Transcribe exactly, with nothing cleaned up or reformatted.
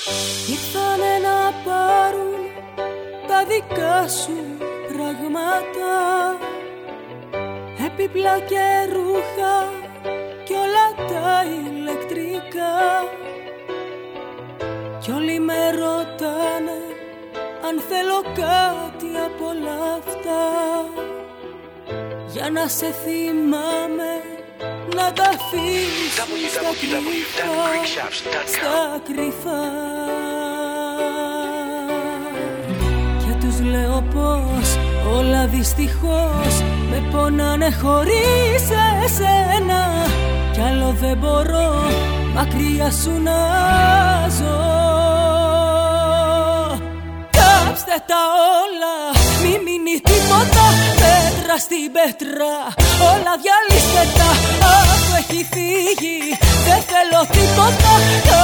Ήρθανε να πάρουν τα δικά σου πράγματα, έπιπλα και ρούχα κι όλα τα ηλεκτρικά. Κι όλοι με ρωτάνε αν θέλω κάτι από όλα αυτά, για να σε θυμάμαι, να τα αφήσεις στα κρυφά, στα κρυφά. Και τους λέω πως όλα δυστυχώς με πονάνε χωρίς εσένα, κι άλλο δεν μπορώ μακριά σου να ζω. Κάψτε τα όλα, μη μείνει τίποτα, πέτρα στην πέτρα, όλα διαλύστε τα, αυτό έχει φύγει, δεν θέλω τίποτα.